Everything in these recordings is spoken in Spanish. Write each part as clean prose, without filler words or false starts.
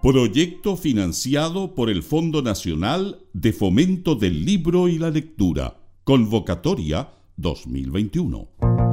Proyecto financiado por el Fondo Nacional de Fomento del Libro y la Lectura. Convocatoria 2021.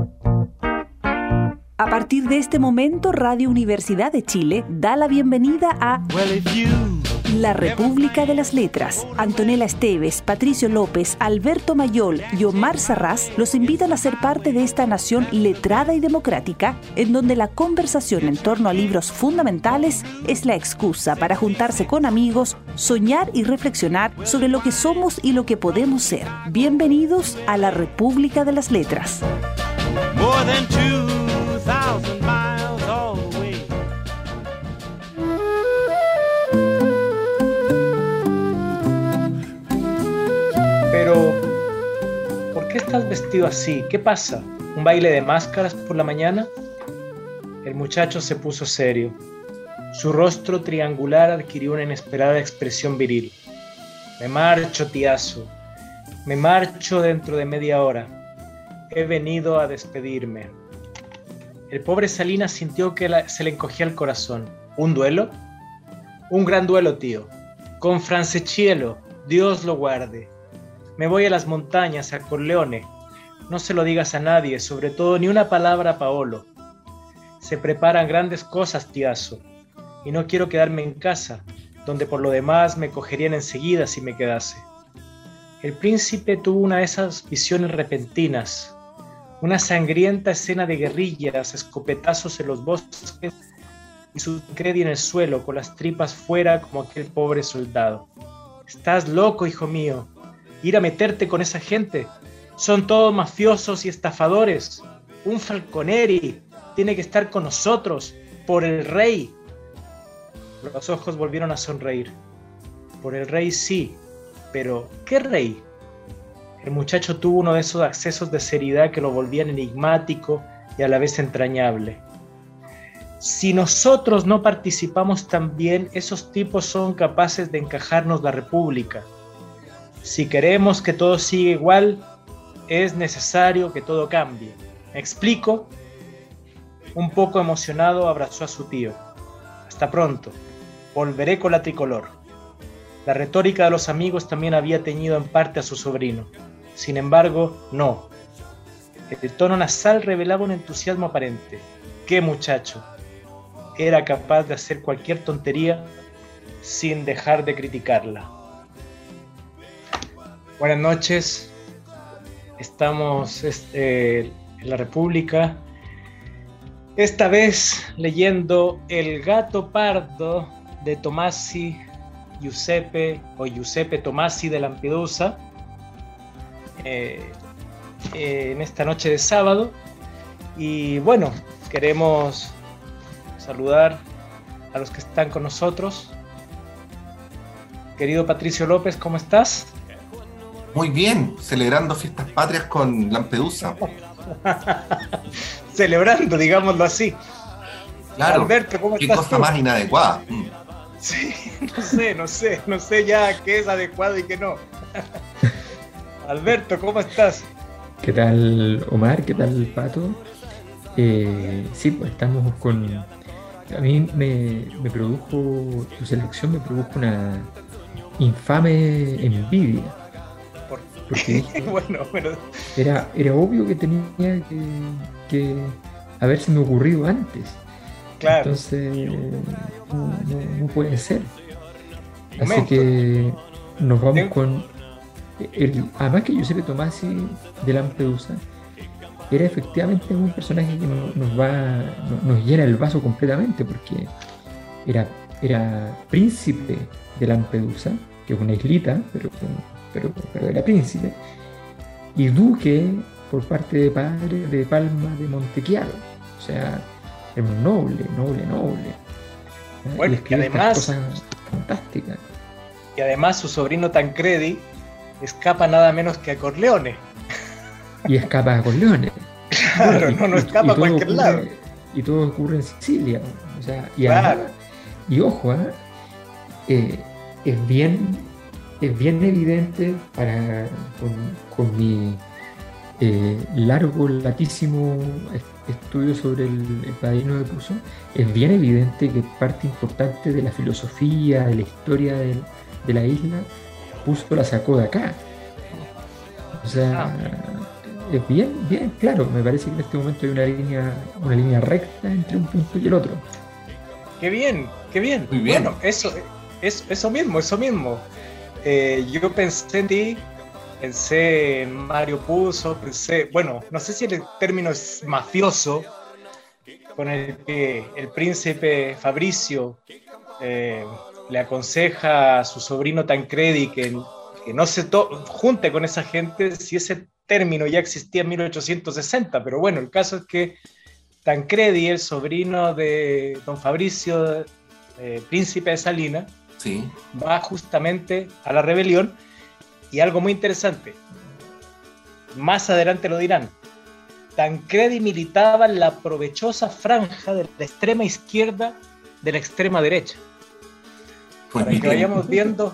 A partir de este momento, Radio Universidad de Chile da la bienvenida a La República de las Letras. Antonella Esteves, Patricio López, Alberto Mayol y Omar Sarraz los invitan a ser parte de esta nación letrada y democrática, en donde la conversación en torno a libros fundamentales es la excusa para juntarse con amigos, soñar y reflexionar sobre lo que somos y lo que podemos ser. Bienvenidos a La República de las Letras. More than 2,000 miles all the way. Pero, ¿por qué estás vestido así? ¿Qué pasa? ¿Un baile de máscaras por la mañana? El muchacho se puso serio. Su rostro triangular adquirió una inesperada expresión viril. Me marcho, tiazo. Me marcho dentro de media hora. He venido a despedirme. El pobre Salinas sintió que se le encogía el corazón. ¿Un duelo? Un gran duelo, tío. Con Franceschiello, Dios lo guarde. Me voy a las montañas, a Corleone. No se lo digas a nadie, sobre todo ni una palabra a Paolo. Se preparan grandes cosas, tiazo. Y no quiero quedarme en casa, donde por lo demás me cogerían enseguida si me quedase. El príncipe tuvo una de esas visiones repentinas. Una sangrienta escena de guerrillas, escopetazos en los bosques y su Tancredi en el suelo, con las tripas fuera como aquel pobre soldado. Estás loco, hijo mío. Ir a meterte con esa gente. Son todos mafiosos y estafadores. Un Falconeri tiene que estar con nosotros, por el rey. Los ojos volvieron a sonreír. Por el rey sí, pero ¿qué rey? El muchacho tuvo uno de esos accesos de seriedad que lo volvían enigmático y a la vez entrañable. Si nosotros no participamos también, esos tipos son capaces de encajarnos la república. Si queremos que todo siga igual, es necesario que todo cambie. ¿Me explico? Un poco emocionado abrazó a su tío. Hasta pronto. Volveré con la tricolor. La retórica de los amigos también había teñido en parte a su sobrino. Sin embargo, no. El tono nasal revelaba un entusiasmo aparente. ¡Qué muchacho! Era capaz de hacer cualquier tontería sin dejar de criticarla. Buenas noches. Estamos en la República. Esta vez leyendo El gato pardo de Giuseppe Tomasi de Lampedusa, en esta noche de sábado. Y bueno, queremos saludar a los que están con nosotros. Querido Patricio López, ¿cómo estás? Muy bien, celebrando fiestas patrias con Lampedusa. Celebrando, digámoslo así. Claro, Alberto, ¿cómo qué estás cosa tú? más inadecuada. Sí, no sé ya qué es adecuado y qué no. Alberto, ¿cómo estás? ¿Qué tal, Omar? ¿Qué tal, Pato? Sí, pues estamos con... A mí me produjo, tu selección me produjo una infame envidia. Porque bueno. Era obvio que tenía que haberse me ocurrido antes. Claro. Entonces, no puede ser. Así Momento. que nos vamos con... además que Giuseppe Tomasi de Lampedusa era efectivamente un personaje que nos llena el vaso completamente, porque era príncipe de Lampedusa, que es una islita, pero era príncipe, y duque por parte de padre de Palma de Montechiaro. O sea, era un noble. Bueno, y además, cosas fantásticas. Y además su sobrino Tancredi escapa nada menos que a Corleone. Y escapa a Corleone. Claro, no escapa a cualquier lado. Y todo ocurre en Sicilia. O sea, y claro. además, y ojo, es bien evidente con mi largo, latísimo estudio sobre el Padrino de Puzo, es bien evidente que parte importante de la filosofía, de la historia de la isla, Puzo la sacó de acá. O sea, es bien claro. Me parece que en este momento hay una línea recta entre un punto y el otro. ¡Qué bien! Muy bien. Bueno, eso mismo. Yo pensé en ti, pensé en Mario Puzo, bueno, no sé si el término es mafioso, con el que el príncipe Fabricio le aconseja a su sobrino Tancredi que no se junte con esa gente, si ese término ya existía en 1860, pero bueno, el caso es que Tancredi, el sobrino de don Fabricio, príncipe de Salinas, Sí. va justamente a la rebelión, y algo muy interesante, más adelante lo dirán, Tancredi militaba en la provechosa franja de la extrema izquierda de la extrema derecha. Pues Para que vayamos viendo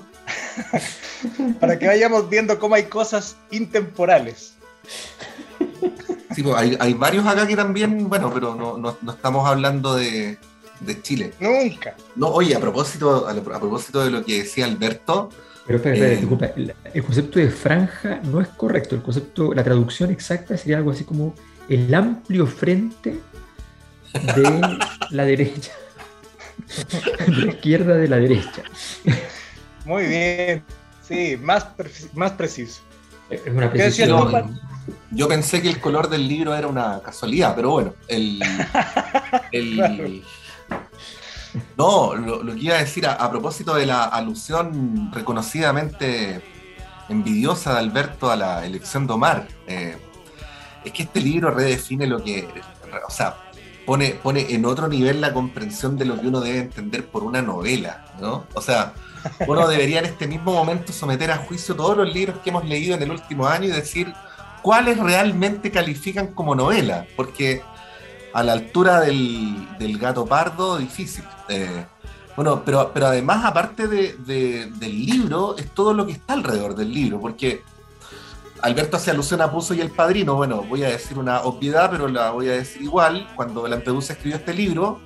cómo hay cosas intemporales. Sí, pues hay varios acá que también, bueno, pero no estamos hablando de Chile. Nunca. No, oye, a propósito de lo que decía Alberto. Pero espera, disculpa, el concepto de franja no es correcto. La traducción exacta sería algo así como el amplio frente de la derecha. De la izquierda de la derecha. Muy bien. Sí, más preciso. Es una ¿Qué decías precisión. tú, Juan? Yo pensé que el color del libro era una casualidad, pero bueno, Claro. No, lo que iba a decir a propósito de la alusión reconocidamente envidiosa de Alberto a la elección de Omar, es que este libro redefine lo que, o sea, pone en otro nivel la comprensión de lo que uno debe entender por una novela, ¿no? O sea, uno debería en este mismo momento someter a juicio todos los libros que hemos leído en el último año y decir cuáles realmente califican como novela, porque a la altura del gato pardo, difícil. Bueno, pero además, aparte del libro, es todo lo que está alrededor del libro, porque Alberto hace alusión a Puzo y el Padrino. Bueno, voy a decir una obviedad, pero la voy a decir igual. Cuando Lampedusa escribió este libro,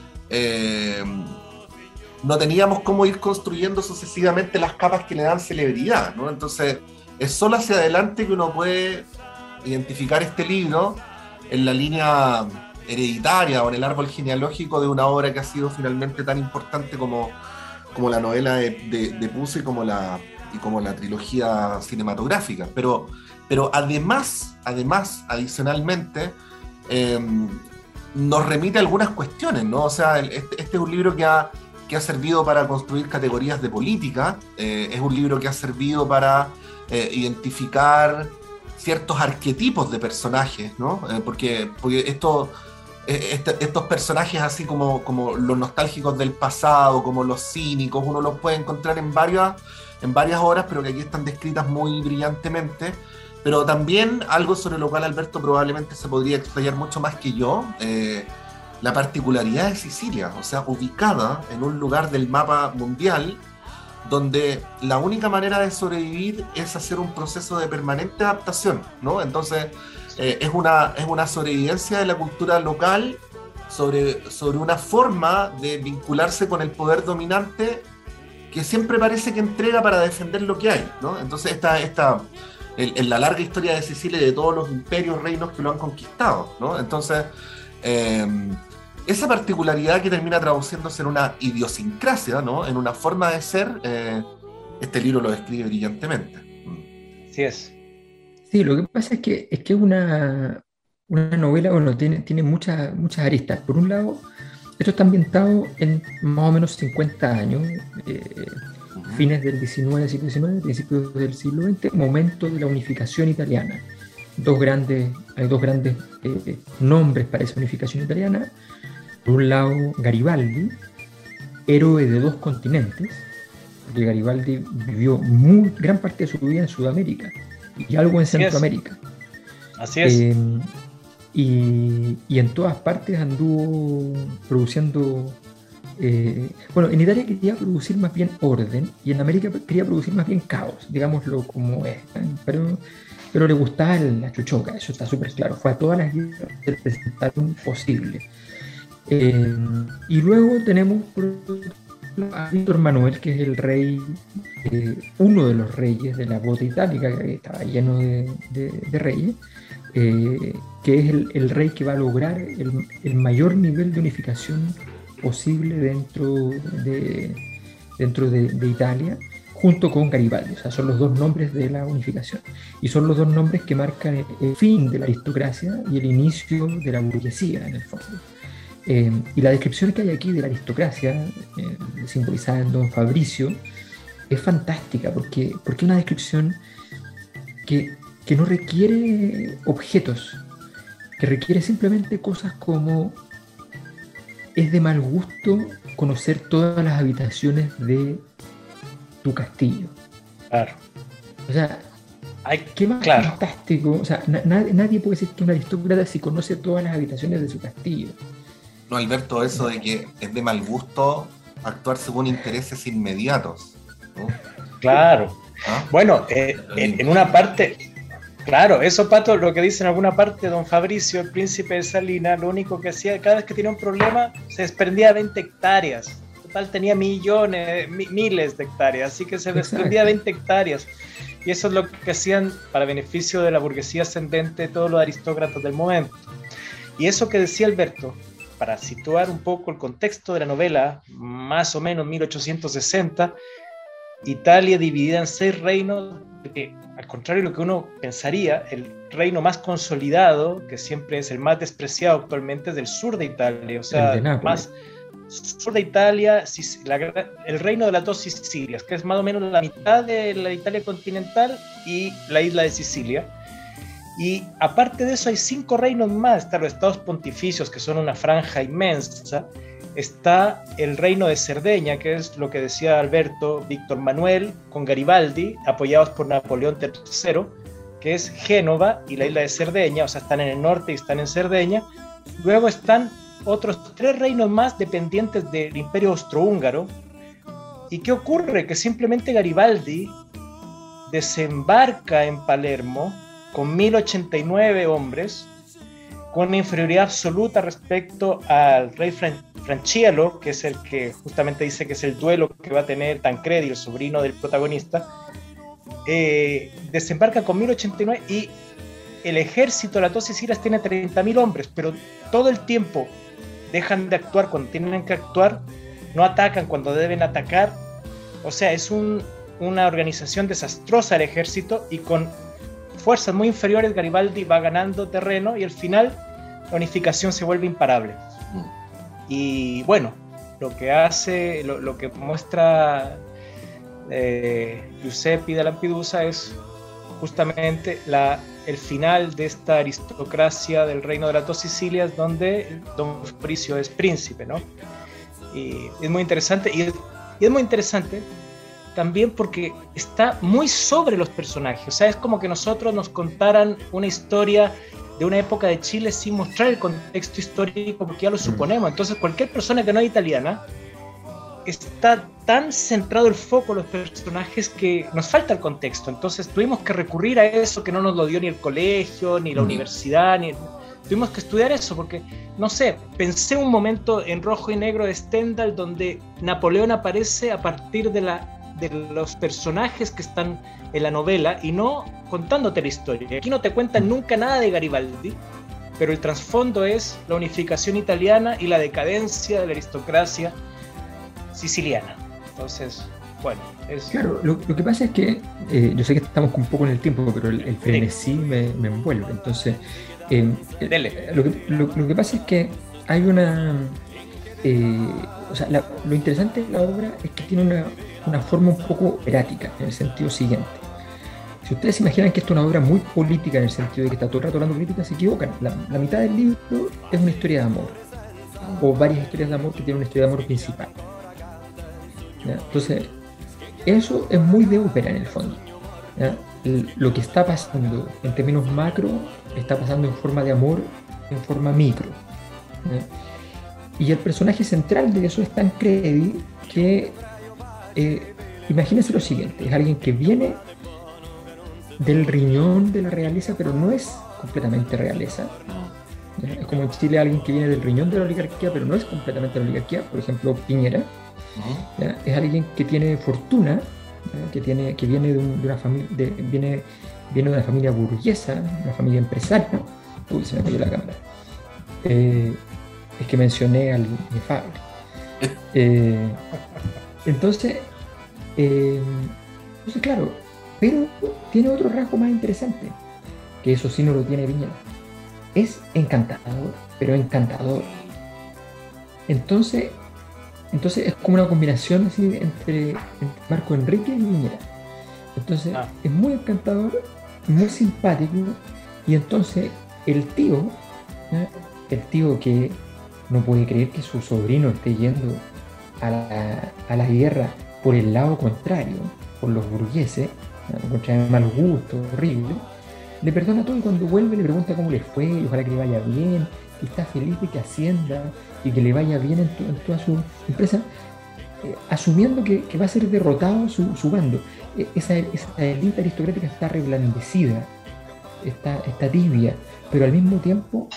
no teníamos cómo ir construyendo sucesivamente las capas que le dan celebridad, ¿no? Entonces, es solo hacia adelante que uno puede identificar este libro en la línea hereditaria o en el árbol genealógico de una obra que ha sido finalmente tan importante como la novela de Puzo y como la trilogía cinematográfica. Pero además, adicionalmente, nos remite a algunas cuestiones, ¿no? O sea, este es un libro que ha servido para construir categorías de política, es un libro que ha servido para identificar ciertos arquetipos de personajes, ¿no? Porque estos personajes así como los nostálgicos del pasado, como los cínicos, uno los puede encontrar en varias obras, pero que aquí están descritas muy brillantemente. Pero también algo sobre lo cual Alberto probablemente se podría explayar mucho más que yo, la particularidad de Sicilia, o sea, ubicada en un lugar del mapa mundial donde la única manera de sobrevivir es hacer un proceso de permanente adaptación, ¿no? Entonces, es una sobrevivencia de la cultura local sobre una forma de vincularse con el poder dominante que siempre parece que entrega para defender lo que hay, ¿no? Entonces, en la larga historia de Sicilia y de todos los imperios, reinos que lo han conquistado, ¿no? Entonces, esa particularidad que termina traduciéndose en una idiosincrasia, ¿no? En una forma de ser, este libro lo describe brillantemente. Así es. Sí, lo que pasa es que es una novela, bueno, tiene muchas aristas. Por un lado, esto está ambientado en más o menos 50 años, fines del siglo XIX, principios del siglo XX, momento de la unificación italiana. Hay dos grandes nombres para esa unificación italiana. Por un lado, Garibaldi, héroe de dos continentes, porque Garibaldi vivió gran parte de su vida en Sudamérica y algo en Centroamérica. Así es. Y en todas partes anduvo produciendo. Bueno, en Italia quería producir más bien orden y en América quería producir más bien caos, digámoslo como es. Pero pero le gustaba la chuchoca, eso está súper claro. Fue a todas las guerras que se presentaron posibles. Y luego tenemos a Víctor Manuel, que es el rey, uno de los reyes de la bota itálica, que estaba lleno de reyes, que es el rey que va a lograr el mayor nivel de unificación posible dentro de Italia, junto con Garibaldi. O sea, son los dos nombres de la unificación. Y son los dos nombres que marcan el fin de la aristocracia y el inicio de la burguesía, en el fondo. Y la descripción que hay aquí de la aristocracia, simbolizada en Don Fabricio, es fantástica, porque es una descripción que no requiere objetos, que requiere simplemente cosas como: es de mal gusto conocer todas las habitaciones de tu castillo. Claro. O sea, qué más fantástico. O sea, nadie puede decir que es un aristócrata si conoce todas las habitaciones de su castillo. No, Alberto, eso de que es de mal gusto actuar según intereses inmediatos, ¿no? Claro. Bueno, en una parte, claro, eso, Pato, lo que dice en alguna parte Don Fabricio, el príncipe de Salina, lo único que hacía, cada vez que tenía un problema, se desprendía de 20 hectáreas. Total, tenía millones, miles de hectáreas, así que se desprendía de 20 hectáreas. Y eso es lo que hacían para beneficio de la burguesía ascendente todos los aristócratas del momento. Y eso que decía Alberto, para situar un poco el contexto de la novela, más o menos 1860, Italia dividida en 6 reinos, que al contrario de lo que uno pensaría, el reino más consolidado, que siempre es el más despreciado actualmente, es del sur de Italia, o sea, más sur de Italia, el reino de las 2 Sicilias, que es más o menos la mitad de la Italia continental y la isla de Sicilia. Y aparte de eso hay 5 reinos más. Están los estados pontificios, que son una franja inmensa. Está el reino de Cerdeña, que es lo que decía Alberto, Víctor Manuel con Garibaldi, apoyados por Napoleón III, que es Génova y la isla de Cerdeña, o sea, están en el norte y están en Cerdeña. Luego están otros 3 reinos más dependientes del Imperio Austrohúngaro. ¿Y qué ocurre? Que simplemente Garibaldi desembarca en Palermo con 1089 hombres, con una inferioridad absoluta respecto al rey Francielo, que es el que justamente dice que es el duelo que va a tener Tancredi, el sobrino del protagonista. Desembarca con 1089 y el ejército de las 2 Sicilias tiene 30.000 hombres, pero todo el tiempo dejan de actuar cuando tienen que actuar, no atacan cuando deben atacar. O sea, es una organización desastrosa el ejército, y con fuerzas muy inferiores Garibaldi va ganando terreno y al final la unificación se vuelve imparable. Y bueno, lo que hace, lo que muestra Giuseppe de Lampedusa es justamente el final de esta aristocracia del reino de las 2 Sicilias, donde Don Fabricio es príncipe, ¿no? Y es muy interesante, y es muy interesante también porque está muy sobre los personajes. O sea, es como que nosotros nos contaran una historia de una época de Chile sin mostrar el contexto histórico, porque ya lo suponemos. Entonces cualquier persona que no es italiana, está tan centrado el foco en los personajes que nos falta el contexto. Entonces tuvimos que recurrir a eso, que no nos lo dio ni el colegio, ni la universidad, tuvimos que estudiar eso, porque, no sé, pensé un momento en Rojo y Negro de Stendhal, donde Napoleón aparece a partir de los personajes que están en la novela y no contándote la historia. Aquí no te cuentan nunca nada de Garibaldi, pero el trasfondo es la unificación italiana y la decadencia de la aristocracia siciliana. Entonces, bueno, claro, lo que pasa es que yo sé que estamos un poco en el tiempo, pero el frenesí me envuelve. Entonces, lo que pasa es que hay una... o sea, lo interesante de la obra es que tiene una forma un poco erática, en el sentido siguiente. Si ustedes se imaginan que esto es una obra muy política, en el sentido de que está todo el rato hablando política, se equivocan. La mitad del libro es una historia de amor, o varias historias de amor que tienen una historia de amor principal. ¿Ya? Entonces, eso es muy de ópera en el fondo. ¿Ya? Lo que está pasando en términos macro está pasando en forma de amor, en forma micro. ¿Ya? Y el personaje central de eso es Tancredi, que imagínense lo siguiente: es alguien que viene del riñón de la realeza, pero no es completamente realeza. ¿Ya? Es como en Chile alguien que viene del riñón de la oligarquía, pero no es completamente la oligarquía. Por ejemplo, Piñera, ¿ya? Es alguien que tiene fortuna, ¿ya? Que viene de una familia, viene de una familia burguesa, una familia empresaria. Uy, se me cayó la cámara. Es que mencioné al inefable. Entonces, claro, pero tiene otro rasgo más interesante, que eso sí no lo tiene Piñera. Es encantador, pero encantador. Entonces es como una combinación así entre Marco Enrique y Piñera. Entonces es muy encantador, muy simpático, y entonces el tío que no puede creer que su sobrino esté yendo a la guerra por el lado contrario, por los burgueses, lo encuentra de mal gusto, horrible, le perdona todo, y cuando vuelve le pregunta cómo le fue, y ojalá que le vaya bien, que está feliz de que ascienda y que le vaya bien en toda su empresa, asumiendo que va a ser derrotado su bando. Esa élite aristocrática está reblandecida, está tibia, pero al mismo tiempo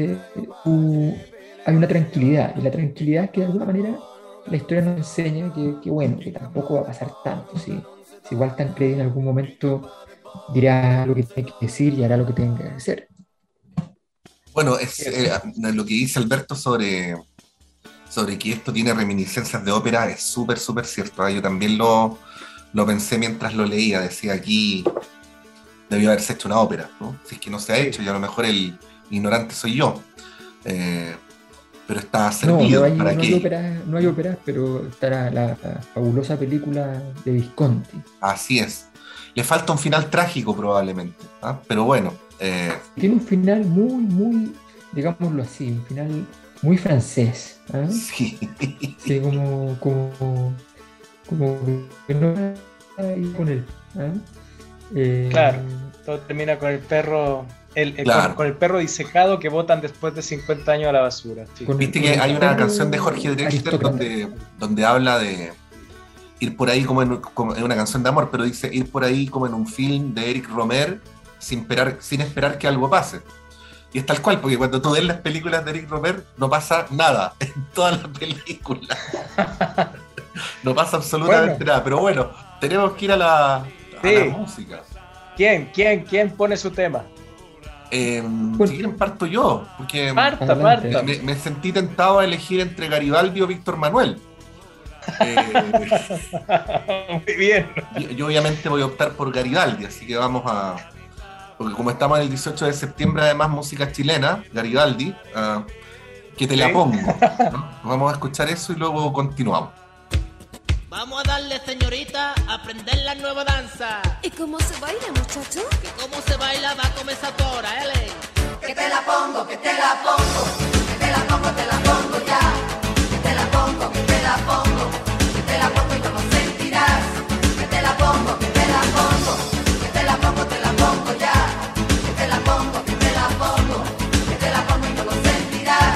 hay una tranquilidad, y la tranquilidad es que de alguna manera la historia nos enseña que bueno, que tampoco va a pasar tanto. Si igual Tancredi en algún momento dirá lo que tiene que decir y hará lo que tenga que hacer. Bueno, lo que dice Alberto sobre que esto tiene reminiscencias de ópera es súper, súper cierto. Yo también lo pensé mientras lo leía. Decía, aquí debió haberse hecho una ópera, ¿no? Si es que no se ha hecho, y a lo mejor el ignorante soy yo. Pero está servido para que... No hay óperas, pero estará la fabulosa película de Visconti. Así es. Le falta un final trágico probablemente, ¿ah? Pero bueno. Tiene un final muy, digámoslo así, un final muy francés. ¿Ah? Sí. Sí, como que no hay con él. ¿Ah? Claro, todo termina con el perro... Claro. Con el perro disecado que botan después de 50 años a la basura. Sí. Viste que hay una canción de Jorge Drexler donde habla de ir por ahí como en una canción de amor, pero dice ir por ahí como en un film de Eric Romer sin esperar que algo pase. Y es tal cual, porque cuando tú ves las películas de Eric Romer no pasa nada en todas las películas. No pasa absolutamente nada. Pero bueno, tenemos que ir a la música. ¿Quién pone su tema? Si quieren parto yo, porque Parta. Me sentí tentado a elegir entre Garibaldi o Víctor Manuel. Muy bien. Yo obviamente voy a optar por Garibaldi, así que vamos a... Porque como estamos en el 18 de septiembre, además música chilena, Garibaldi, que te la pongo, ¿no? Vamos a escuchar eso y luego continuamos. Vamos a darle, señorita, a aprender la nueva danza. ¿Y cómo se baila, muchacho? Que cómo se baila va a comenzar ahora, ¿eh? Que te la pongo, que te la pongo, que te la pongo ya. Que te la pongo, que te la pongo, que te la pongo y no lo sentirás. Que te la pongo, que te la pongo, que te la pongo ya. Que te la pongo, que te la pongo, que te la pongo y no lo sentirás.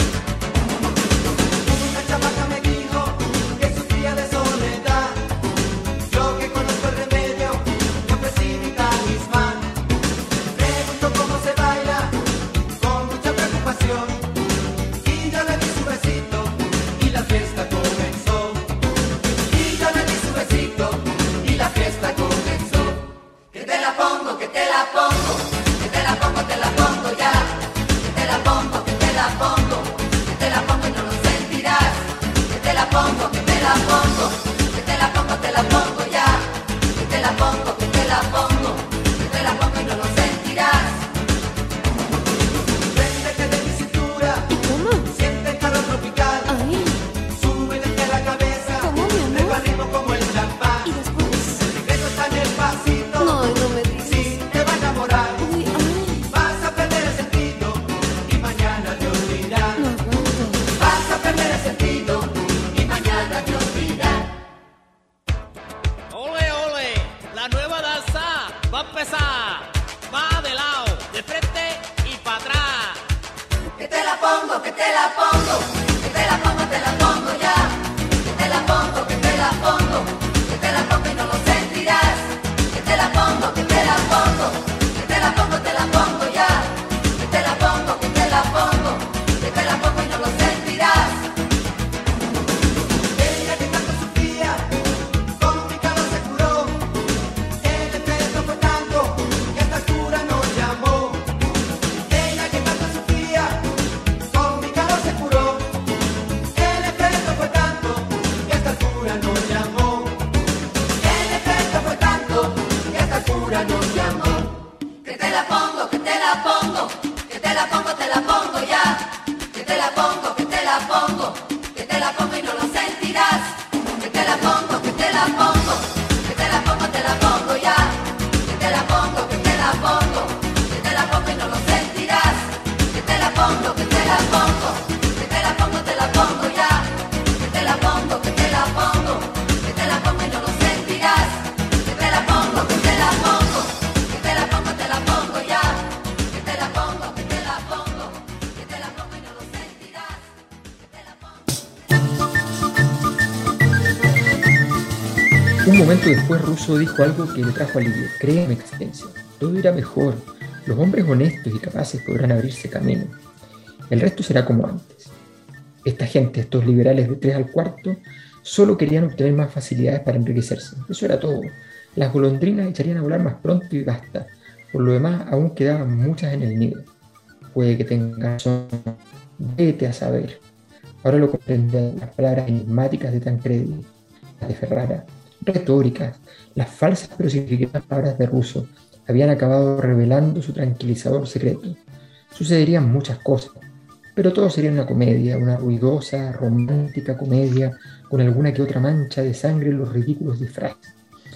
Una chamaca me dijo que sufría de soledad. Yo que conozco el remedio, le ofrecí mi talismán. Pregunto cómo se baila, con mucha preocupación. Y yo le di su besito y la fiesta comenzó. Y yo le di su besito y la fiesta comenzó. Que te la pongo, que te la pongo, que te la pongo ya. Que te la pongo, que te la pongo, que te la pongo y no lo sentirás. Que te la pongo, que te la pongo, que te la pongo ya. Que te la pongo, que te la pongo, que te la pongo y no lo sentirás. Préndete de mi cintura, ¿Cómo? siente el calor tropical. Ay, Súbete la cabeza, ¿cómo, mi amor? luego al ritmo como el champán. ¿Y después? El secreto está en el pasito. No me digas. Si te va a enamorar, Uy, ay, vas a perder el sentido y mañana te olvidarás. no aguanto. Vas a perder el sentido y mañana te olvidarás. Un momento después Russo dijo algo que le trajo alivio. Créeme, Excelencia, todo irá mejor. Los hombres honestos y capaces podrán abrirse camino. El resto será como antes. Esta gente, estos liberales de 3 al cuarto, solo querían obtener más facilidades para enriquecerse. Eso era todo. Las golondrinas echarían a volar más pronto y basta. Por lo demás, aún quedaban muchas en el nido. Puede que tengan razón. Vete a saber. Ahora lo comprenden las palabras enigmáticas de Tancredi, las de Ferrara, retóricas, las falsas pero significativas palabras de Russo habían acabado revelando su tranquilizador secreto. Sucederían muchas cosas, pero todo sería una comedia, una ruidosa, romántica comedia, con alguna que otra mancha de sangre en los ridículos disfraces.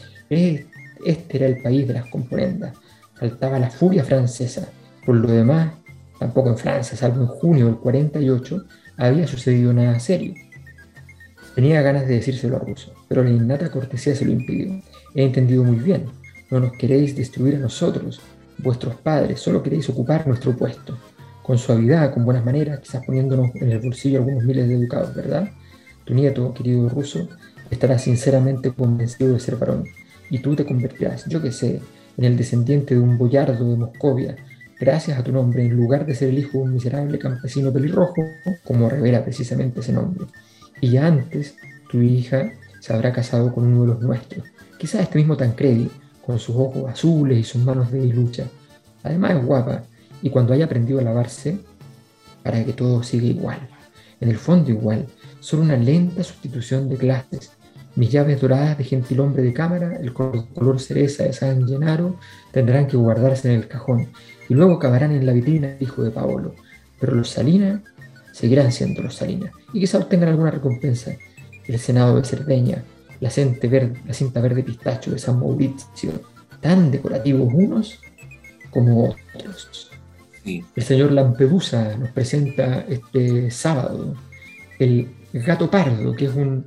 Este era el país de las componendas. Faltaba la furia francesa. Por lo demás, tampoco en Francia, salvo en junio del 48, había sucedido nada serio. Tenía ganas de decírselo a Russo, pero la innata cortesía se lo impidió. He entendido muy bien. No nos queréis destruir a nosotros, vuestros padres, solo queréis ocupar nuestro puesto. Con suavidad, con buenas maneras, quizás poniéndonos en el bolsillo algunos miles de ducados, ¿verdad? Tu nieto, querido Russo, estará sinceramente convencido de ser varón, y tú te convertirás, yo qué sé, en el descendiente de un boyardo de Moscovia, gracias a tu nombre, en lugar de ser el hijo de un miserable campesino pelirrojo, como revela precisamente ese nombre. Y ya antes, tu hija se habrá casado con uno de los nuestros, quizás este mismo Tancredi, con sus ojos azules y sus manos de lucha. Además es guapa, y cuando haya aprendido a lavarse, para que todo siga igual. En el fondo igual, solo una lenta sustitución de clases. Mis llaves doradas de gentilhombre de cámara, el color cereza de San Gennaro, tendrán que guardarse en el cajón, y luego caberán en la vitrina hijo de Paolo. Pero los Salinas seguirán siendo los Salinas, y quizá obtengan alguna recompensa. El Senado de Cerdeña, la cinta verde pistacho de San Maurizio, tan decorativos unos como otros. Sí. El señor Lampedusa nos presenta este sábado el gato pardo, que es un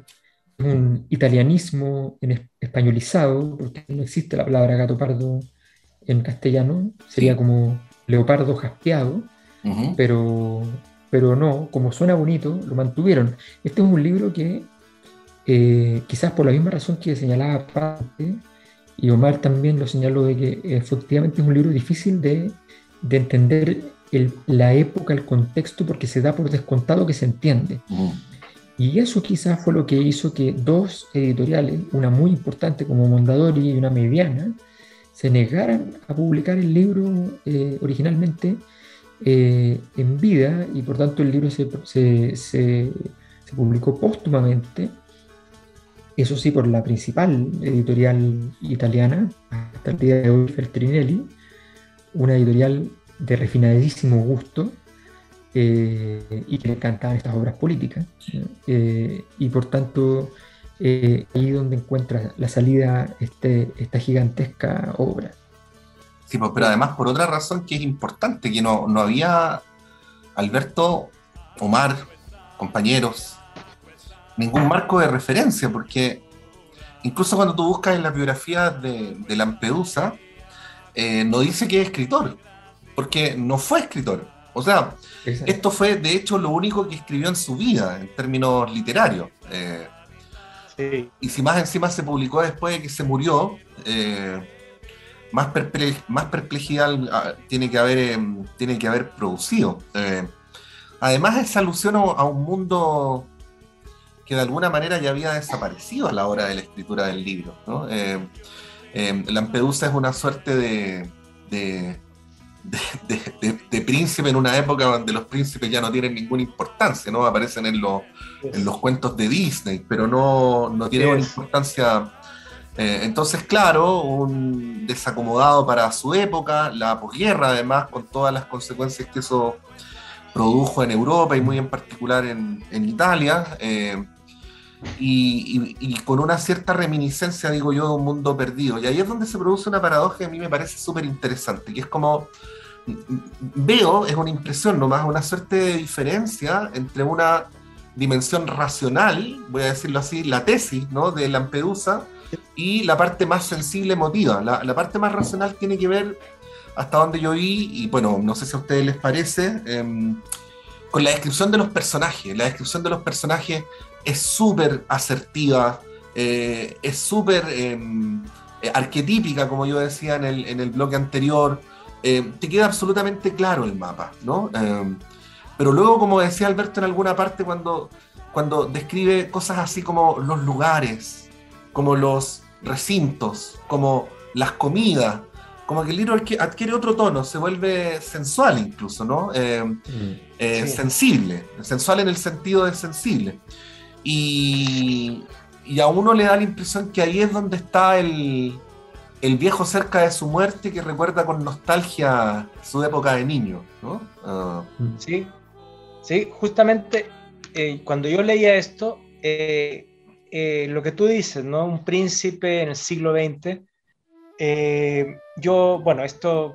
italianismo españolizado, porque no existe la palabra gato pardo en castellano, sería como leopardo jaspeado, pero no, como suena bonito, lo mantuvieron. Este es un libro que quizás por la misma razón que señalaba Pate, y Omar también lo señaló, de que efectivamente es un libro difícil de entender la época, el contexto, porque se da por descontado que se entiende. Y eso quizás fue lo que hizo que dos editoriales, una muy importante como Mondadori y una mediana, se negaran a publicar el libro originalmente en vida, y por tanto el libro se publicó póstumamente, eso sí, por la principal editorial italiana, hasta el día de hoy, Feltrinelli, una editorial de refinadísimo gusto, y que le encantaban estas obras políticas, y por tanto ahí donde encuentra la salida esta gigantesca obra. Sí, pero además por otra razón que es importante, que no había, Alberto, Omar, compañeros, ningún marco de referencia, porque incluso cuando tú buscas en las biografías de Lampedusa, no dice que es escritor, porque no fue escritor. O sea, exacto. Esto fue de hecho lo único que escribió en su vida en términos literarios. Sí. Y si más encima se publicó después de que se murió, más perplejidad tiene que haber producido. Además, es alusión a un mundo que de alguna manera ya había desaparecido a la hora de la escritura del libro, ¿no? Lampedusa es una suerte de príncipe en una época donde los príncipes ya no tienen ninguna importancia, ¿no? Aparecen en los cuentos de Disney, pero no tienen una importancia. Entonces, claro, un desacomodado para su época, la posguerra además, con todas las consecuencias que eso produjo en Europa y muy en particular en Italia, y con una cierta reminiscencia, digo yo, de un mundo perdido. Y ahí es donde se produce una paradoja que a mí me parece súper interesante, que es como es una impresión nomás, una suerte de diferencia entre una dimensión racional, voy a decirlo así, la tesis, ¿no?, de Lampedusa, y la parte más sensible, emotiva. La parte más racional tiene que ver, hasta donde yo vi, y bueno, no sé si a ustedes les parece, con la descripción de los personajes. La descripción de los personajes es súper asertiva, es súper arquetípica, como yo decía en el bloque anterior. Te queda absolutamente claro el mapa, ¿no? Pero luego, como decía Alberto en alguna parte, cuando describe cosas así como los lugares, como los recintos, como las comidas, como que el libro adquiere otro tono, se vuelve sensual incluso, ¿no? Sí. Sensible, sensual en el sentido de sensible. Y a uno le da la impresión que ahí es donde está el viejo cerca de su muerte, que recuerda con nostalgia su época de niño, ¿no? Sí, justamente cuando yo leía esto, lo que tú dices, ¿no? Un príncipe en el siglo XX, esto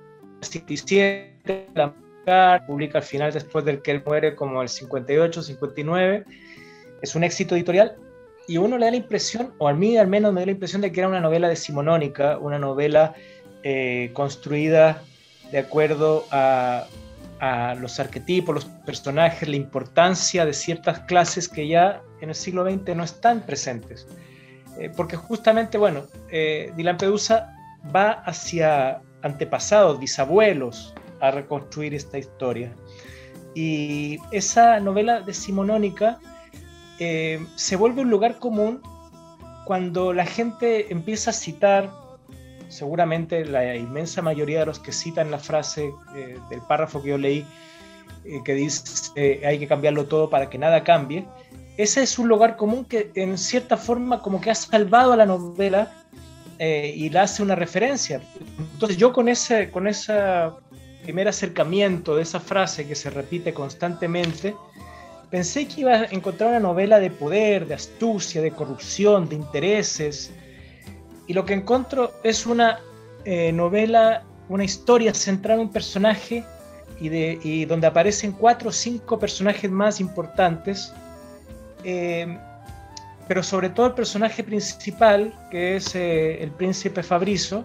57, la publica al final después del que él muere como el 58, 59, es un éxito editorial. Y uno le da la impresión, o a mí al menos me da la impresión de que era una novela decimonónica, una novela construida de acuerdo a los arquetipos, los personajes, la importancia de ciertas clases que ya en el siglo XX no están presentes. Porque justamente, Di Lampedusa va hacia antepasados, bisabuelos, a reconstruir esta historia. Y esa novela decimonónica se vuelve un lugar común cuando la gente empieza a citar, seguramente la inmensa mayoría de los que citan la frase del párrafo que yo leí, que dice hay que cambiarlo todo para que nada cambie. Ese es un lugar común que en cierta forma como que ha salvado a la novela y la hace una referencia. Entonces yo con ese primer acercamiento de esa frase que se repite constantemente, pensé que iba a encontrar una novela de poder, de astucia, de corrupción, de intereses, y lo que encuentro es una novela, una historia centrada en un personaje y donde aparecen 4 o 5 personajes más importantes, pero sobre todo el personaje principal, que es el príncipe Fabricio,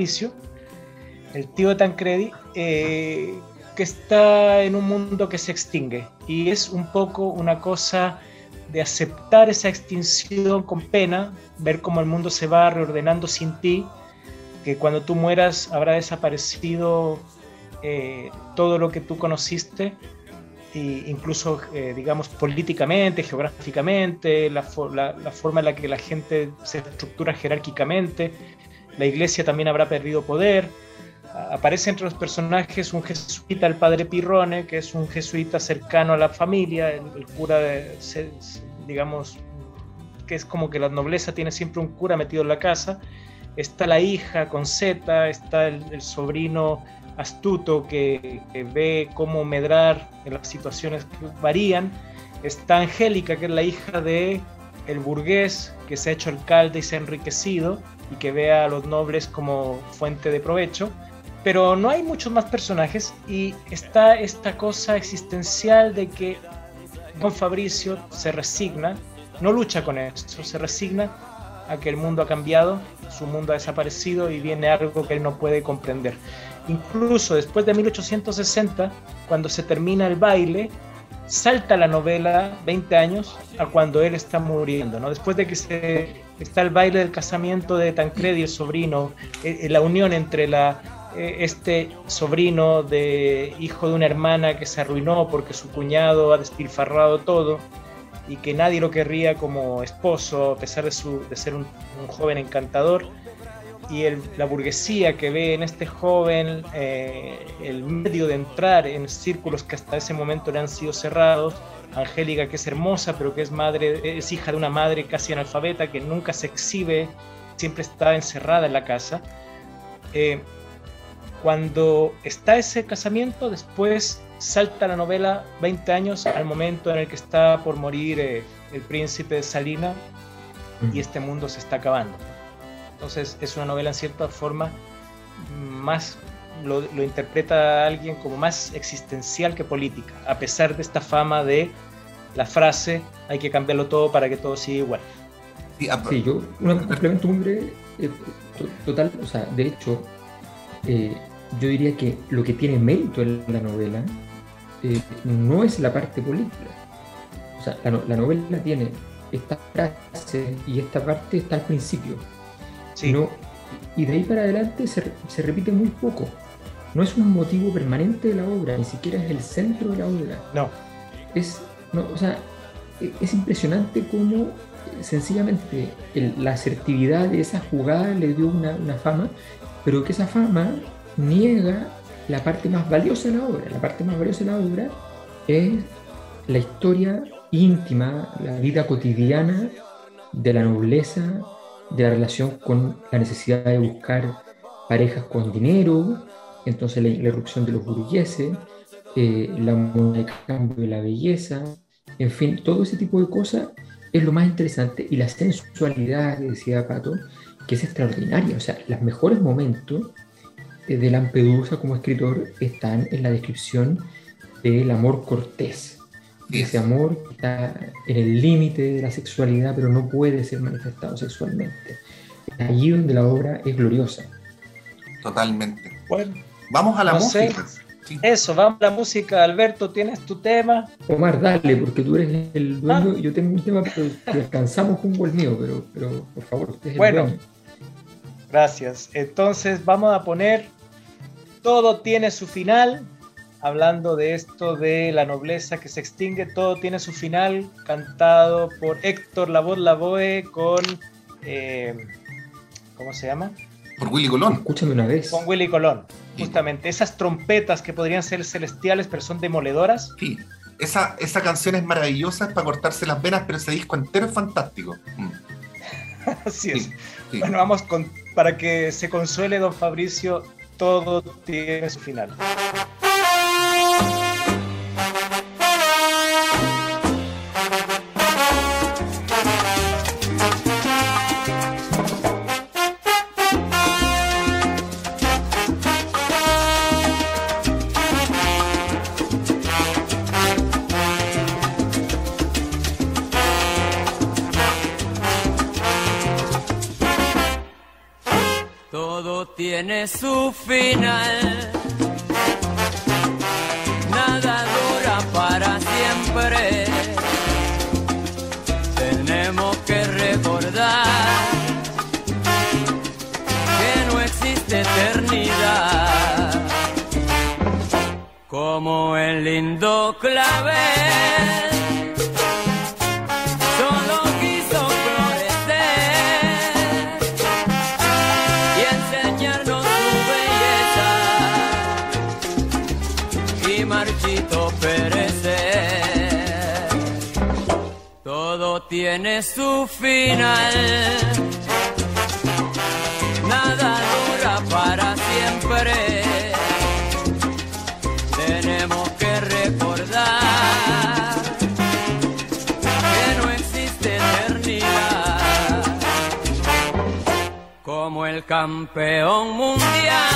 el tío de Tancredi, que está en un mundo que se extingue, y es un poco una cosa de aceptar esa extinción con pena, ver cómo el mundo se va reordenando sin ti, que cuando tú mueras habrá desaparecido todo lo que tú conociste, e incluso digamos políticamente, geográficamente, la forma en la que la gente se estructura jerárquicamente. La iglesia también habrá perdido poder. Aparece entre los personajes un jesuita, el padre Pirrone, que es un jesuita cercano a la familia, el cura, digamos, que es como que la nobleza tiene siempre un cura metido en la casa. Está la hija Concetta, está el sobrino astuto que ve cómo medrar en las situaciones que varían. Está Angélica, que es la hija de el burgués que se ha hecho alcalde y se ha enriquecido y que ve a los nobles como fuente de provecho. Pero no hay muchos más personajes y está esta cosa existencial de que don Fabricio se resigna, no lucha con eso, se resigna a que el mundo ha cambiado, su mundo ha desaparecido y viene algo que él no puede comprender. Incluso después de 1860, cuando se termina el baile, salta la novela 20 años a cuando él está muriendo, ¿no? Después de que está el baile del casamiento de Tancredi, el sobrino, la unión entre este sobrino hijo de una hermana que se arruinó porque su cuñado ha despilfarrado todo y que nadie lo querría como esposo a pesar de ser un joven encantador, y la burguesía que ve en este joven el medio de entrar en círculos que hasta ese momento le han sido cerrados. Angélica, que es hermosa pero que es hija de una madre casi analfabeta que nunca se exhibe, siempre está encerrada en la casa. Cuando está ese casamiento, después salta la novela 20 años al momento en el que está por morir el príncipe de Salina y este mundo se está acabando. Entonces es una novela en cierta forma más, lo interpreta alguien como más existencial que política, a pesar de esta fama de la frase hay que cambiarlo todo para que todo siga igual. Sí, yo un complemento muy breve, total, o sea, de hecho yo diría que lo que tiene mérito en la novela no es la parte política. O sea, la novela tiene esta frase y esta parte está al principio. Sí. No, y de ahí para adelante se repite muy poco. No es un motivo permanente de la obra, ni siquiera es el centro de la obra. No. O sea, es impresionante cómo sencillamente la asertividad de esa jugada le dio una fama, pero que esa fama niega la parte más valiosa de la obra. La parte más valiosa de la obra es la historia íntima, la vida cotidiana de la nobleza, de la relación con la necesidad de buscar parejas con dinero, entonces la irrupción de los burgueses, la moneda de cambio de la belleza, en fin, todo ese tipo de cosas es lo más interesante, y la sensualidad que decía Pato, que es extraordinaria. O sea, los mejores momentos de Lampedusa como escritor están en la descripción del amor cortés, ese amor que está en el límite de la sexualidad pero no puede ser manifestado sexualmente. Es allí donde la obra es gloriosa. Totalmente. Bueno, vamos a la música. Sí. Eso, vamos a la música. Alberto, ¿tienes tu tema? Omar, dale, porque tú eres el dueño. Yo tengo un tema, pero si alcanzamos Jumbo el mío, pero por favor, usted es el dueño. Gracias. Entonces vamos a poner Todo tiene su final, hablando de esto de la nobleza que se extingue. Todo tiene su final, cantado por Héctor Lavoe con ¿cómo se llama? Por Willy Colón. Escúchame una vez. Con Willy Colón, justamente. Esas trompetas que podrían ser celestiales, pero son demoledoras. Sí, esa canción es maravillosa, es para cortarse las venas, pero ese disco entero es fantástico. Así es. Sí. Bueno, vamos para que se consuele don Fabricio, todo tiene su final. Tiene su final, nada dura para siempre. Tenemos que recordar que no existe eternidad, como el lindo clavel. Todo tiene su final, nada dura para siempre. Tenemos que recordar que no existe eternidad, como el campeón mundial.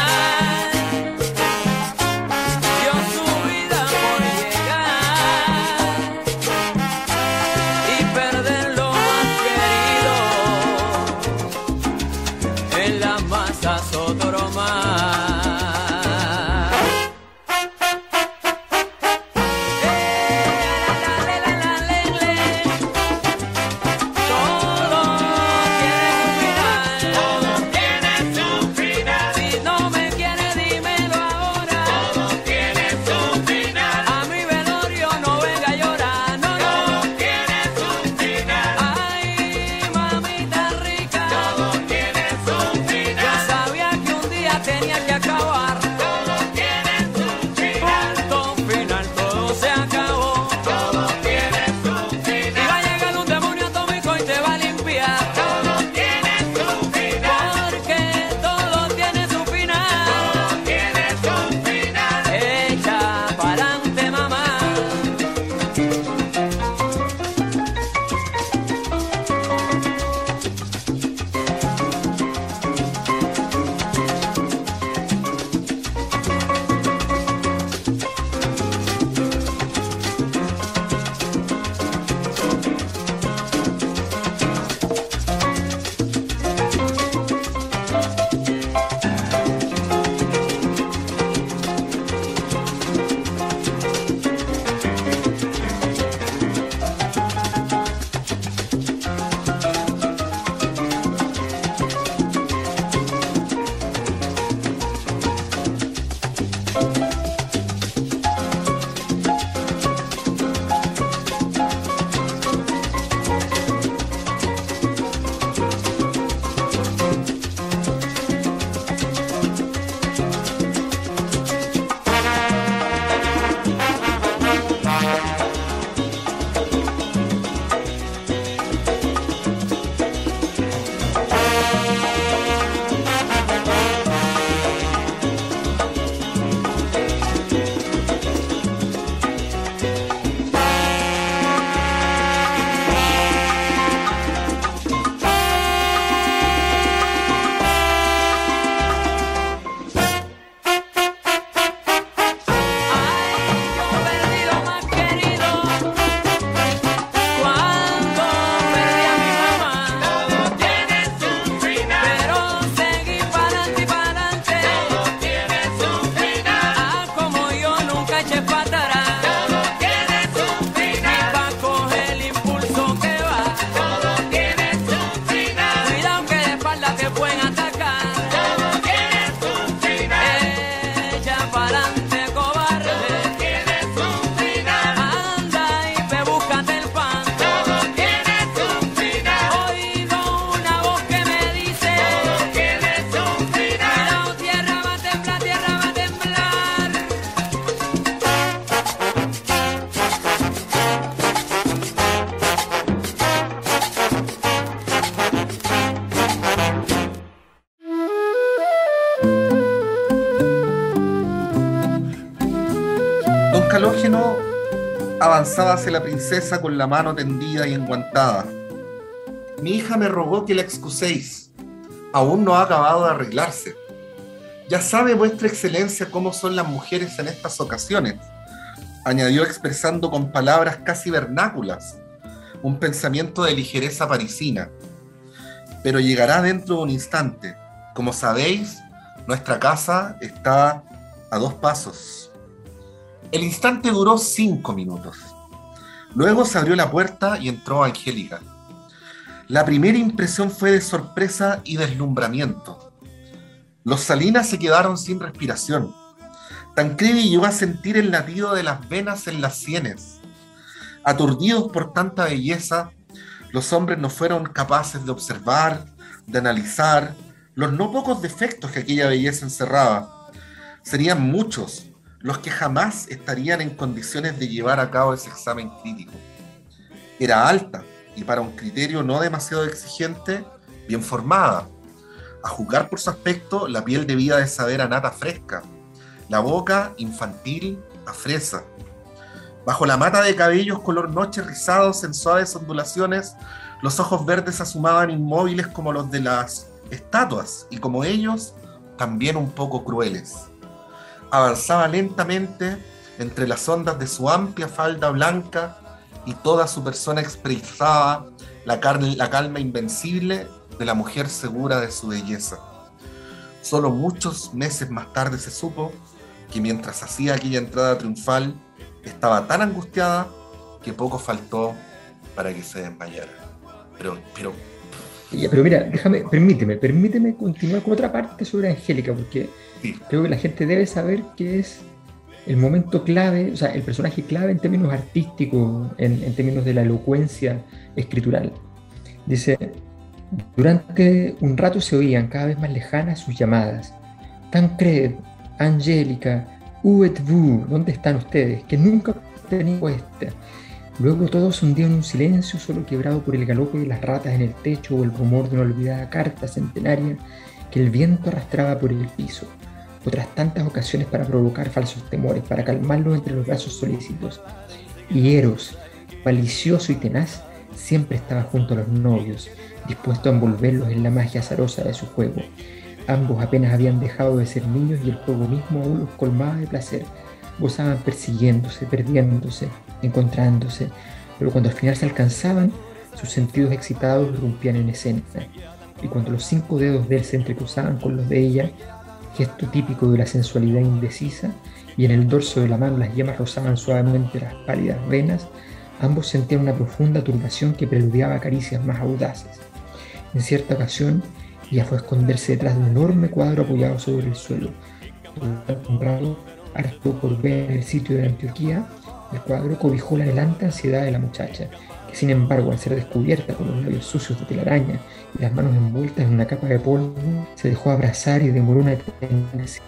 Avanzaba hacia la princesa con la mano tendida y enguantada. Mi hija me rogó que la excuséis. Aún no ha acabado de arreglarse. Ya sabe vuestra excelencia cómo son las mujeres en estas ocasiones, añadió expresando con palabras casi vernáculas un pensamiento de ligereza parisina. Pero llegará dentro de un instante. Como sabéis, nuestra casa está a 2 pasos. El instante duró 5 minutos. Luego se abrió la puerta y entró Angélica. La primera impresión fue de sorpresa y deslumbramiento. Los Salinas se quedaron sin respiración. Tancredi llegó a sentir el latido de las venas en las sienes. Aturdidos por tanta belleza, los hombres no fueron capaces de observar, de analizar los no pocos defectos que aquella belleza encerraba. Serían muchos los que jamás estarían en condiciones de llevar a cabo ese examen crítico. Era alta y, para un criterio no demasiado exigente, bien formada. A juzgar por su aspecto, la piel debía de saber a nata fresca, la boca infantil a fresa. Bajo la mata de cabellos color noche rizados en suaves ondulaciones, los ojos verdes asomaban inmóviles como los de las estatuas y, como ellos, también un poco crueles. Avanzaba lentamente entre las ondas de su amplia falda blanca y toda su persona expresaba la calma invencible de la mujer segura de su belleza. Solo muchos meses más tarde se supo que mientras hacía aquella entrada triunfal estaba tan angustiada que poco faltó para que se desmayara. Pero mira, permíteme continuar con otra parte sobre Angélica, porque sí, creo que la gente debe saber que es el momento clave, o sea, el personaje clave en términos artísticos, en términos de la elocuencia escritural. Dice: durante un rato se oían cada vez más lejanas sus llamadas. Tancred, Angélica, où êtes-vous? ¿Dónde están ustedes? Que nunca tenía puesta. Luego todo se hundía en un silencio solo quebrado por el galope de las ratas en el techo o el rumor de una olvidada carta centenaria que el viento arrastraba por el piso. Otras tantas ocasiones para provocar falsos temores, para calmarlos entre los brazos solícitos. Y Eros, malicioso y tenaz, siempre estaba junto a los novios, dispuesto a envolverlos en la magia azarosa de su juego. Ambos apenas habían dejado de ser niños y el juego mismo aún los colmaba de placer. Gozaban persiguiéndose, perdiéndose, encontrándose, pero cuando al final se alcanzaban, sus sentidos excitados irrumpían en escena. Y cuando los 5 dedos de él se entrecruzaban con los de ella, gesto típico de la sensualidad indecisa, y en el dorso de la mano las yemas rozaban suavemente las pálidas venas, ambos sentían una profunda turbación que preludiaba caricias más audaces. En cierta ocasión, ella fue a esconderse detrás de un enorme cuadro apoyado sobre el suelo. Un rato, harto por ver el sitio de Antioquía, el cuadro cobijó la adelante ansiedad de la muchacha, que sin embargo, al ser descubierta con los labios sucios de telaraña y las manos envueltas en una capa de polvo, se dejó abrazar y demoró una eternidad.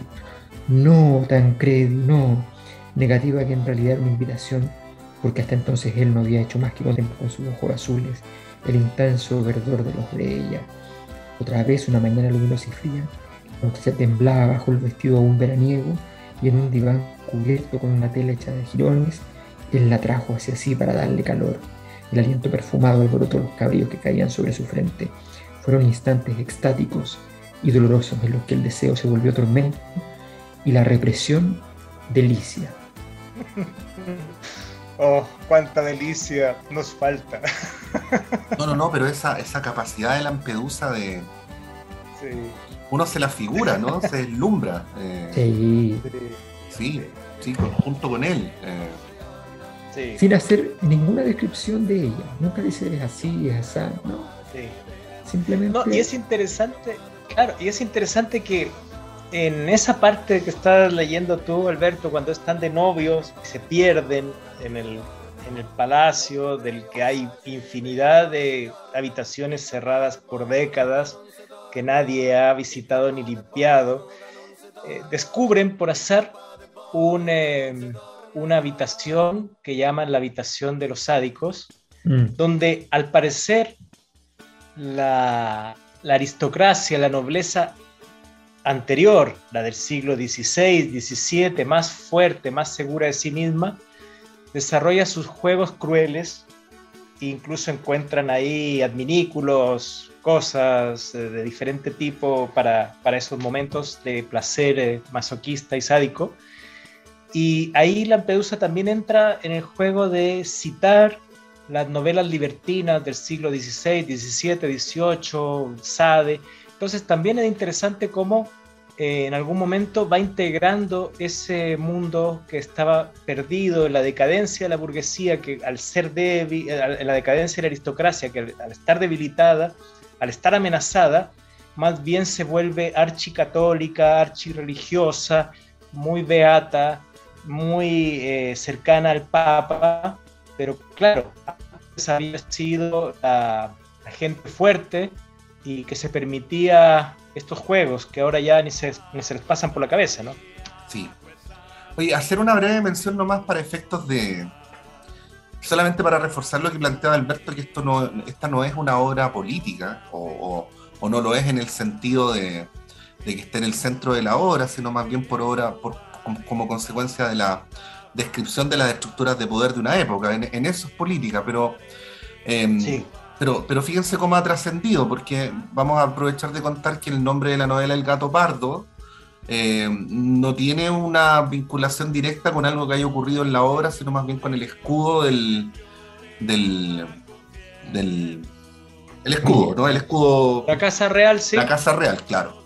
No, Tancredi, no. Negativa que en realidad era una invitación, porque hasta entonces él no había hecho más que contemplar con sus ojos azules el intenso verdor de los de ella. Otra vez, una mañana luminosa y fría, la muchacha temblaba bajo el vestido aún veraniego y en un diván cubierto con una tela hecha de jirones, él la trajo hacia sí para darle calor. El aliento perfumado alborotó los cabellos que caían sobre su frente. Fueron instantes extáticos y dolorosos en los que el deseo se volvió tormento y la represión delicia. Oh, cuánta delicia nos falta. No, pero esa capacidad de Lampedusa de... Sí. Uno se la figura, ¿no? Se deslumbra. Sí, junto con él. Sí. Sin hacer ninguna descripción de ella. Nunca dice es así, es así, ¿no? Sí. Simplemente... No, y es interesante, claro, y es interesante que en esa parte que estás leyendo tú, Alberto, cuando están de novios y se pierden en el palacio, del que hay infinidad de habitaciones cerradas por décadas, que nadie ha visitado ni limpiado, descubren por azar una habitación que llaman la habitación de los sádicos, donde al parecer la aristocracia, la nobleza anterior, la del siglo XVI, XVII, más fuerte, más segura de sí misma, desarrolla sus juegos crueles e incluso encuentran ahí adminículos, cosas de diferente tipo para esos momentos de placer masoquista y sádico. Y ahí Lampedusa también entra en el juego de citar las novelas libertinas del siglo XVI, XVII, XVIII, Sade. Entonces también es interesante cómo en algún momento va integrando ese mundo que estaba perdido en la decadencia de la burguesía, que al ser débil, en la decadencia de la aristocracia, que al estar debilitada, al estar amenazada, más bien se vuelve archicatólica, archirreligiosa, muy beata, muy cercana al Papa, pero claro, antes había sido la gente fuerte y que se permitía estos juegos que ahora ya ni se les pasan por la cabeza, ¿no? Sí. Oye, hacer una breve mención nomás para efectos de... Solamente para reforzar lo que planteaba Alberto, que esta no es una obra política, o no lo es en el sentido de que esté en el centro de la obra, sino más bien como consecuencia de la descripción de las estructuras de poder de una época. En eso es política, pero... sí. Pero fíjense cómo ha trascendido, porque vamos a aprovechar de contar que el nombre de la novela El gato pardo no tiene una vinculación directa con algo que haya ocurrido en la obra, sino más bien con el escudo el escudo, ¿no? El escudo... La Casa Real, sí. La Casa Real, claro.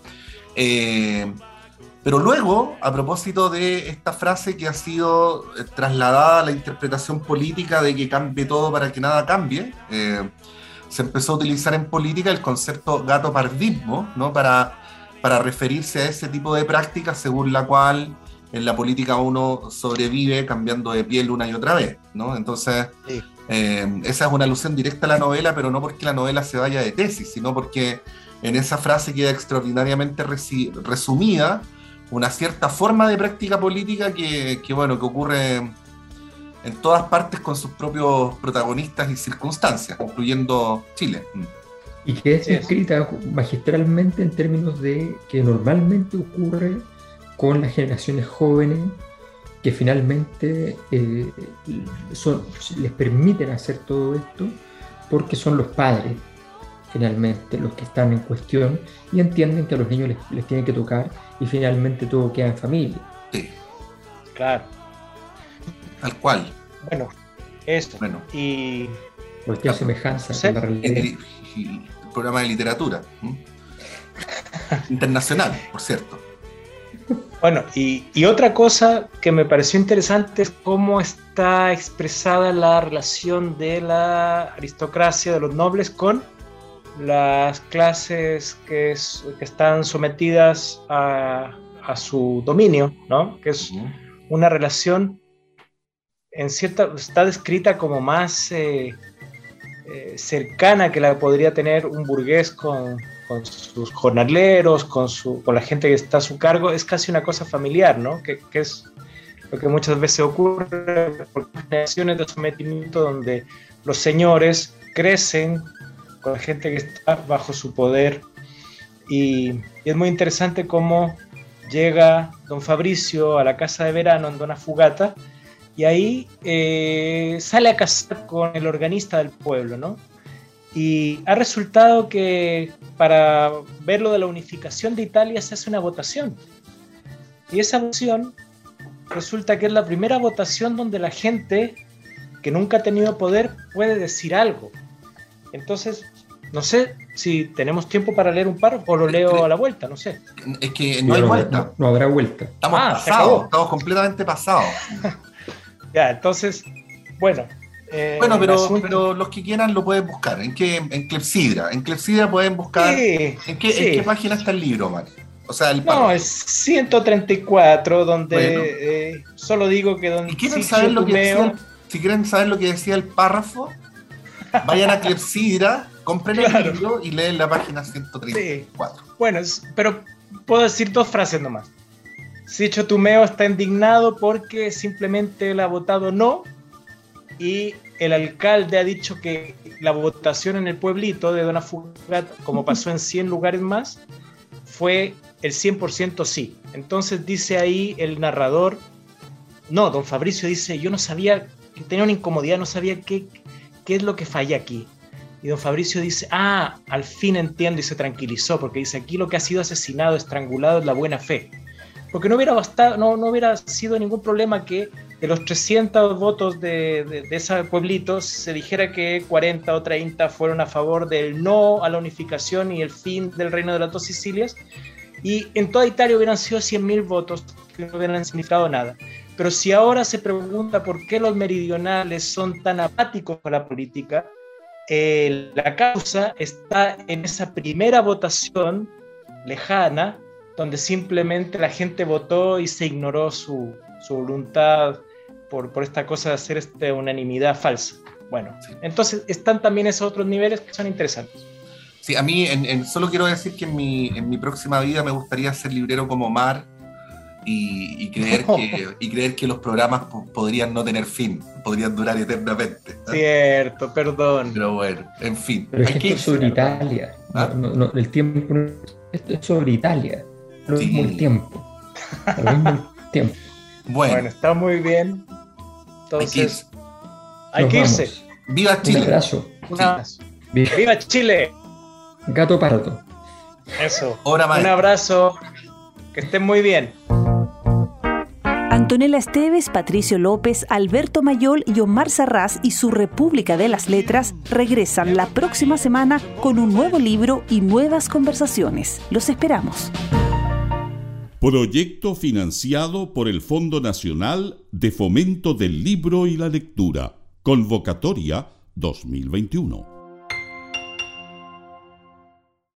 Pero luego, a propósito de esta frase que ha sido trasladada a la interpretación política de que cambie todo para que nada cambie, se empezó a utilizar en política el concepto gatopardismo, ¿no? Para referirse a ese tipo de prácticas según la cual en la política uno sobrevive cambiando de piel una y otra vez, ¿no? Entonces, sí. Esa es una alusión directa a la novela, pero no porque la novela se vaya de tesis, sino porque en esa frase queda extraordinariamente resumida una cierta forma de práctica política que ocurre en todas partes con sus propios protagonistas y circunstancias, incluyendo Chile. Y que es escrita magistralmente en términos de que normalmente ocurre con las generaciones jóvenes que finalmente les permiten hacer todo esto porque son los padres finalmente los que están en cuestión y entienden que a los niños les tiene que tocar y finalmente todo queda en familia. Sí. Claro. Tal cual. Bueno, eso. Bueno. Y... Cualquier semejanza con la realidad. El programa de literatura. Internacional, por cierto. Bueno, y otra cosa que me pareció interesante es cómo está expresada la relación de la aristocracia, de los nobles, con las clases que están sometidas a su dominio, ¿no? Que es una relación está descrita como más cercana que la podría tener un burgués con sus jornaleros, con la gente que está a su cargo. Es casi una cosa familiar, ¿no? Que es lo que muchas veces ocurre por generaciones de sometimiento donde los señores crecen con la gente que está bajo su poder, y es muy interesante cómo llega don Fabricio a la casa de verano en Dona Fugata, y ahí sale a cazar con el organista del pueblo, ¿no? Y ha resultado que para ver lo de la unificación de Italia se hace una votación, y esa votación resulta que es la primera votación donde la gente que nunca ha tenido poder puede decir algo. Entonces, no sé si tenemos tiempo para leer un párrafo o lo leo a la vuelta, no sé. Es que no hay vuelta. No habrá vuelta. Estamos pasados, estamos completamente pasados. Ya, entonces, bueno. Pero los que quieran lo pueden buscar. En Clepsidra. En Clepsidra pueden buscar. Sí, ¿En qué página está el libro, Mario? O sea, el párrafo. No, es 134, donde solo digo que donde. ¿Y quieren saber lo que decía? Si quieren saber lo que decía el párrafo, vayan a Clepsidra, compren el libro y leen la página 134. Sí. Bueno, pero puedo decir dos frases nomás. Ciccio Tumeo está indignado porque simplemente él ha votado no, y el alcalde ha dicho que la votación en el pueblito de Dona Fugata, como pasó en 100 lugares más, fue el 100% sí. Entonces dice ahí el narrador, no, don Fabricio dice, yo no sabía tenía una incomodidad, no sabía qué es lo que falla aquí. Y don Fabricio dice, al fin entiendo, y se tranquilizó, porque dice, aquí lo que ha sido asesinado, estrangulado es la buena fe. Porque no hubiera bastado, no hubiera sido ningún problema que de los 300 votos de ese pueblito se dijera que 40 o 30 fueron a favor del no a la unificación y el fin del reino de las dos Sicilias, y en toda Italia hubieran sido 100.000 votos que no hubieran significado nada. Pero si ahora se pregunta por qué los meridionales son tan apáticos con la política, la causa está en esa primera votación lejana, donde simplemente la gente votó y se ignoró su voluntad por esta cosa de hacer esta unanimidad falsa. Bueno, entonces están también esos otros niveles que son interesantes. Sí, a mí solo quiero decir que en mi próxima vida me gustaría ser librero como Omar y creer que los programas podrían no tener fin, podrían durar eternamente. Cierto, perdón. Pero bueno, en fin. Pero esto es sobre Italia. No, el tiempo, esto es sobre Italia. Lo mismo el tiempo. Lo mismo el tiempo. Bueno, está muy bien. Entonces, hay que irse. ¡Viva Chile! Un abrazo. ¡Viva Chile! Gato pardo. Eso. Un abrazo. Que estén muy bien. Antonella Esteves, Patricio López, Alberto Mayol y Omar Sarraz y su República de las Letras regresan la próxima semana con un nuevo libro y nuevas conversaciones. Los esperamos. Proyecto financiado por el Fondo Nacional de Fomento del Libro y la Lectura. Convocatoria 2021.